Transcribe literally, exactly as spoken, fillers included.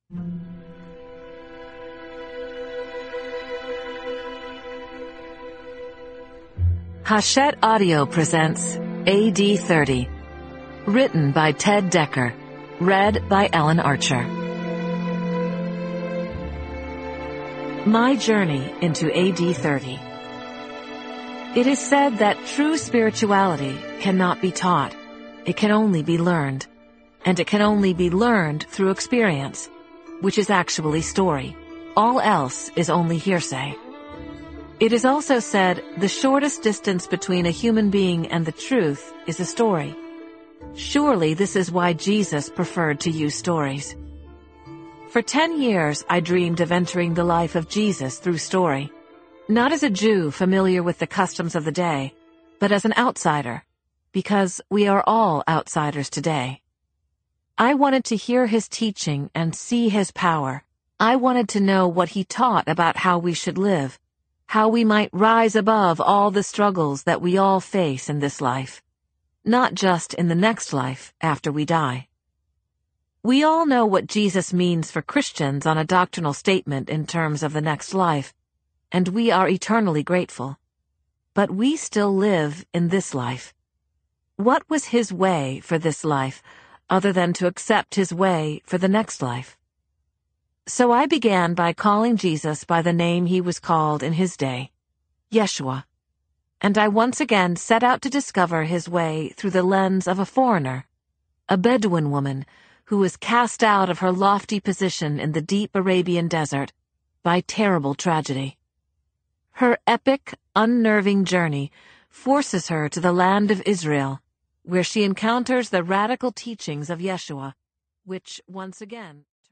Hachette Audio presents A D thirty, written by Ted Decker, read by Ellen Archer. My journey into A D thirty. It is said that true spirituality cannot be taught. It can only be learned. And it can only be learned through experience, which is actually story. All else is only hearsay. It is also said the shortest distance between a human being and the truth is a story. Surely this is why Jesus preferred to use stories. For ten years I dreamed of entering the life of Jesus through story. Not as a Jew familiar with the customs of the day, but as an outsider, because we are all outsiders today. I wanted to hear his teaching and see his power. I wanted to know what he taught about how we should live, how we might rise above all the struggles that we all face in this life, not just in the next life after we die. We all know what Jesus means for Christians on a doctrinal statement in terms of the next life, and we are eternally grateful. But we still live in this life. What was his way for this life, other than to accept his way for the next life? So I began by calling Jesus by the name he was called in his day, Yeshua, and I once again set out to discover his way through the lens of a foreigner, a Bedouin woman who was cast out of her lofty position in the deep Arabian desert by terrible tragedy. Her epic, unnerving journey forces her to the land of Israel, where she encounters the radical teachings of Yeshua, which, once again,